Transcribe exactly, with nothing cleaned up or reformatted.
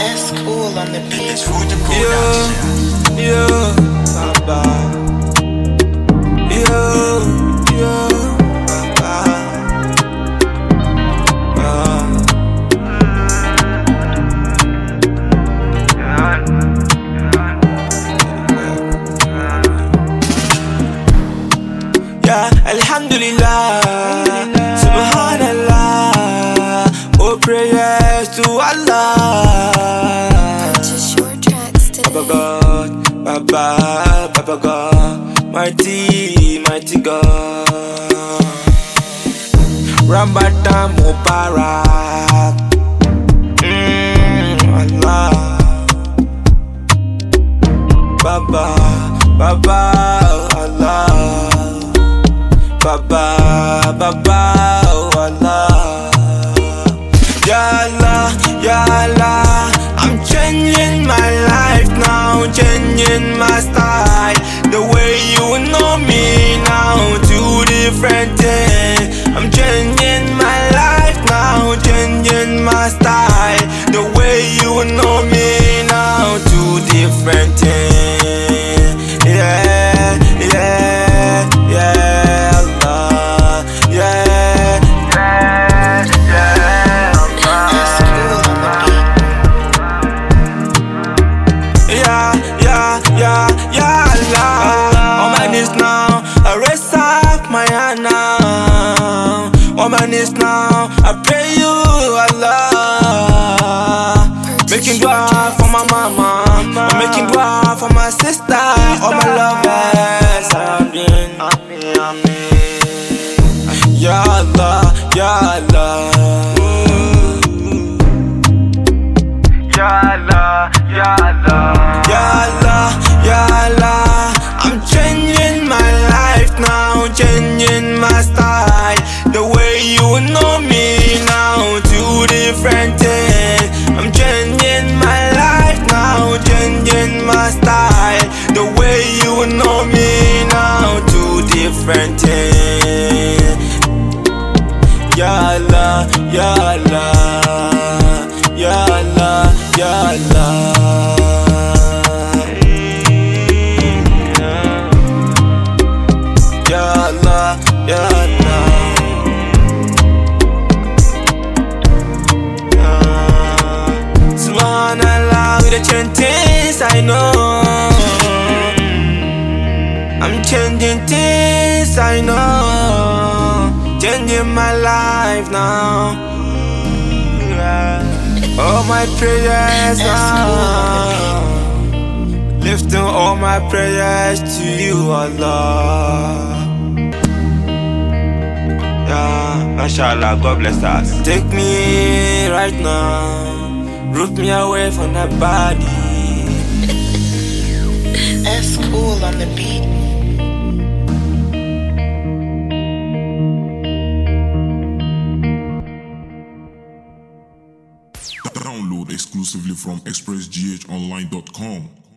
S Cool on the beat. It's Fuji Production. Yo, yo, baba. Yo, yo, baba. Uh. Yeah, Alhamdulillah, Subhanallah, oh prayers to Allah. Purchase your tracks today. Baba God, Baba, Baba God, mighty, mighty God. Ramadan Mubarak, mm, Allah. Baba, Baba, Allah. Baba, Baba, Allah. Ya Allah, Ya Allah, I'm changing my life now, changing my style. The way you know me now, two different things. I'm changing my life now, changing my style. The way you know me now, two different things. Yeah, yeah, yeah, Allah, yeah, yeah, yeah, S Cool on the beat. yeah, yeah, yeah, yeah, Allah. On my knees now, I raise up my hand now. On my knees now, I pray you, Allah. Making dua for my mama, I'm making dua for my sister, all my lovers. Amin, amin, amin. Ya Allah, Ya Allah. Ya Allah, Ya Allah. Ya Allah, Ya Allah. I'm changing my life now, changing my style. The way you know me now, two different things. I'm changing my life now, changing my style. The way you know me now, two different things. Ya Allah, Ya Allah, Ya Allah, Ya Allah. Ya Allah, Ya Allah. Subhanallah, with the changes I know. I'm changing things I know, changing my life now. All my prayers now, lifting all my prayers to you, Allah. Yeah, mashallah, God bless us. Take me right now, root me away from that body. S Cool on the beat. Download exclusively from express g h online dot com.